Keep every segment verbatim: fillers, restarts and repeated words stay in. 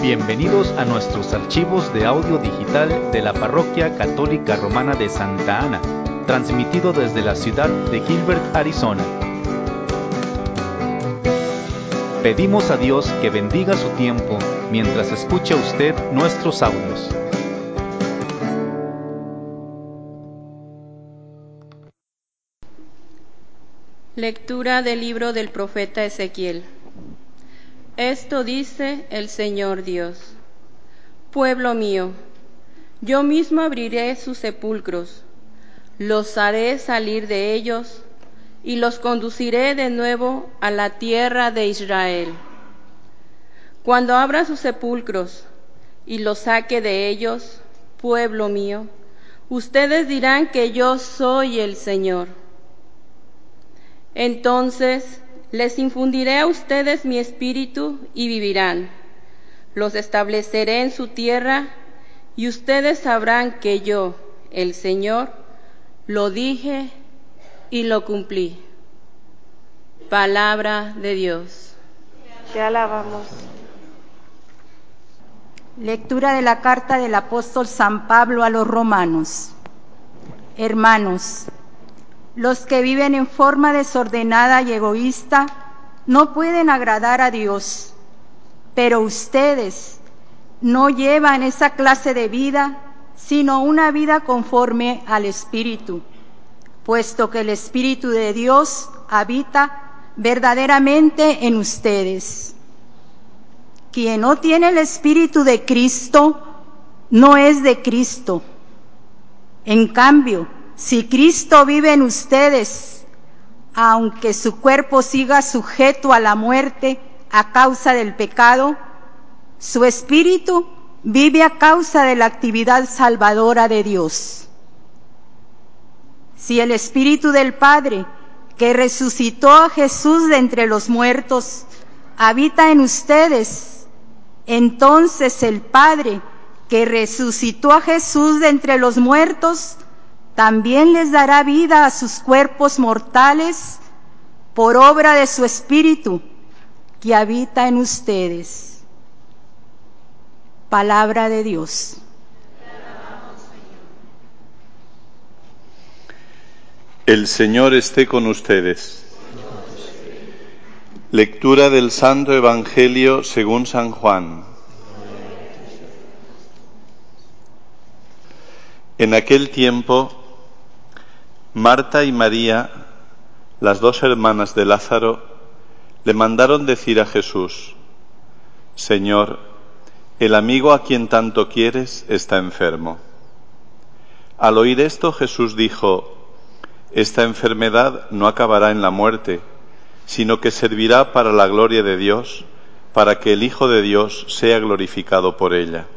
Bienvenidos a nuestros archivos de audio digital de la Parroquia Católica Romana de Santa Ana, transmitido desde la ciudad de Gilbert, Arizona. Pedimos a Dios que bendiga su tiempo mientras escucha usted nuestros audios. Lectura del libro del profeta Ezequiel. Esto dice el Señor Dios: Pueblo mío, yo mismo abriré sus sepulcros, los haré salir de ellos y los conduciré de nuevo a la tierra de Israel. Cuando abra sus sepulcros y los saque de ellos, pueblo mío, ustedes dirán que yo soy el Señor. Entonces les infundiré a ustedes mi espíritu y vivirán. Los estableceré en su tierra y ustedes sabrán que yo, el Señor, lo dije y lo cumplí. Palabra de Dios. Te alabamos. Lectura de la carta del apóstol San Pablo a los romanos. Hermanos, los que viven en forma desordenada y egoísta no pueden agradar a Dios, pero ustedes no llevan esa clase de vida, sino una vida conforme al Espíritu, puesto que el Espíritu de Dios habita verdaderamente en ustedes. Quien no tiene el Espíritu de Cristo no es de Cristo. En cambio, si Cristo vive en ustedes, aunque su cuerpo siga sujeto a la muerte a causa del pecado, su espíritu vive a causa de la actividad salvadora de Dios. Si el Espíritu del Padre, que resucitó a Jesús de entre los muertos, habita en ustedes, entonces el Padre, que resucitó a Jesús de entre los muertos, también les dará vida a sus cuerpos mortales por obra de su Espíritu, que habita en ustedes. Palabra de Dios. El Señor esté con ustedes. Lectura del Santo Evangelio según San Juan. En aquel tiempo, Marta y María, las dos hermanas de Lázaro, le mandaron decir a Jesús: Señor, el amigo a quien tanto quieres está enfermo. Al oír esto, Jesús dijo: Esta enfermedad no acabará en la muerte, sino que servirá para la gloria de Dios, para que el Hijo de Dios sea glorificado por ella.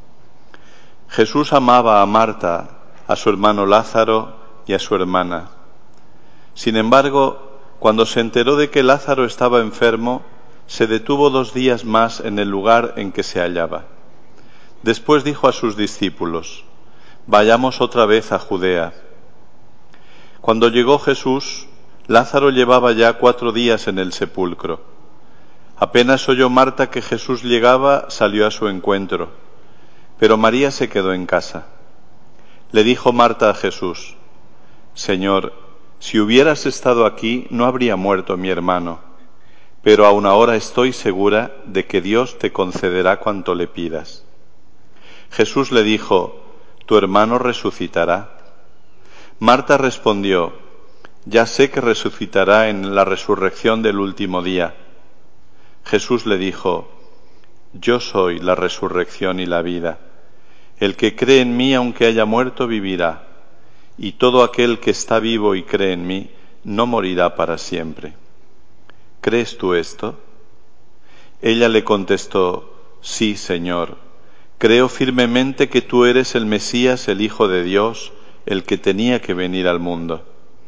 Jesús amaba a Marta, a su hermano Lázaro y a su hermana. Sin embargo, cuando se enteró de que Lázaro estaba enfermo, se detuvo dos días más en el lugar en que se hallaba. Después dijo a sus discípulos: Vayamos otra vez a Judea. Cuando llegó Jesús, Lázaro llevaba ya cuatro días en el sepulcro. Apenas oyó Marta que Jesús llegaba, salió a su encuentro, pero María se quedó en casa. Le dijo Marta a Jesús: Señor, si hubieras estado aquí, no habría muerto mi hermano, pero aún ahora estoy segura de que Dios te concederá cuanto le pidas. Jesús le dijo: Tu hermano resucitará. Marta respondió: Ya sé que resucitará en la resurrección del último día. Jesús le dijo: Yo soy la resurrección y la vida. El que cree en mí, aunque haya muerto, vivirá, y todo aquel que está vivo y cree en mí, no morirá para siempre. ¿Crees tú esto? Ella le contestó: Sí, Señor. Creo firmemente que tú eres el Mesías, el Hijo de Dios, el que tenía que venir al mundo.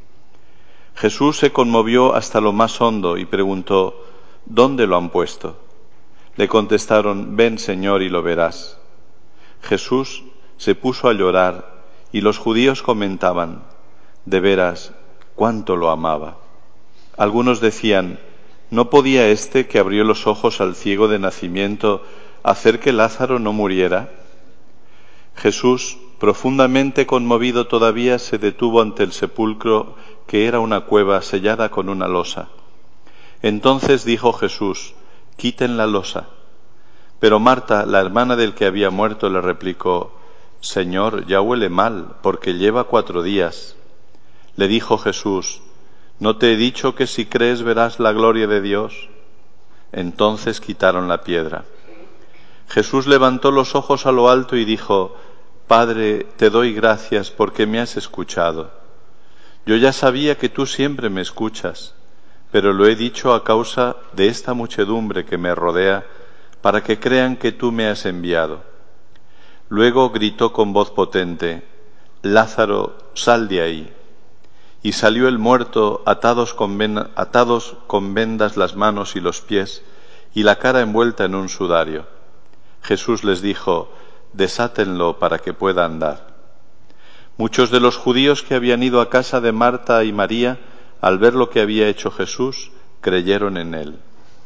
Jesús se conmovió hasta lo más hondo y preguntó: ¿Dónde lo han puesto? Le contestaron: Ven, Señor, y lo verás. Jesús se puso a llorar y los judíos comentaban: De veras, cuánto lo amaba. Algunos decían: ¿No podía éste, que abrió los ojos al ciego de nacimiento, hacer que Lázaro no muriera? Jesús, profundamente conmovido todavía, se detuvo ante el sepulcro, que era una cueva sellada con una losa. Entonces dijo Jesús: «Quiten la losa». Pero Marta, la hermana del que había muerto, le replicó: «Señor, ya huele mal, porque lleva cuatro días». Le dijo Jesús: «¿No te he dicho que si crees verás la gloria de Dios?». Entonces quitaron la piedra. Jesús levantó los ojos a lo alto y dijo: «Padre, te doy gracias porque me has escuchado. Yo ya sabía que tú siempre me escuchas, pero lo he dicho a causa de esta muchedumbre que me rodea, para que crean que tú me has enviado». Luego gritó con voz potente: «Lázaro, sal de ahí». Y salió el muerto, atados con, ven- atados con vendas las manos y los pies, y la cara envuelta en un sudario. Jesús les dijo: «Desátenlo para que pueda andar». Muchos de los judíos que habían ido a casa de Marta y María, al ver lo que había hecho Jesús, creyeron en él.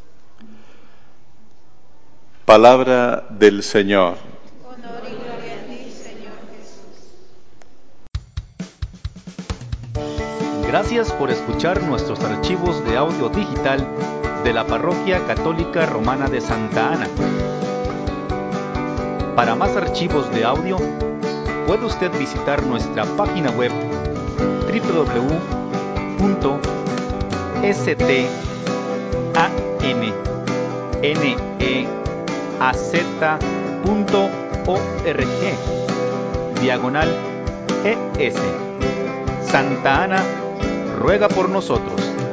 Palabra del Señor. Honor y gloria a ti, Señor Jesús. Gracias por escuchar nuestros archivos de audio digital de la Parroquia Católica Romana de Santa Ana. Para más archivos de audio, puede usted visitar nuestra página web doble u doble u doble u punto stananaz punto org diagonal es. Santa Ana ruega por nosotros.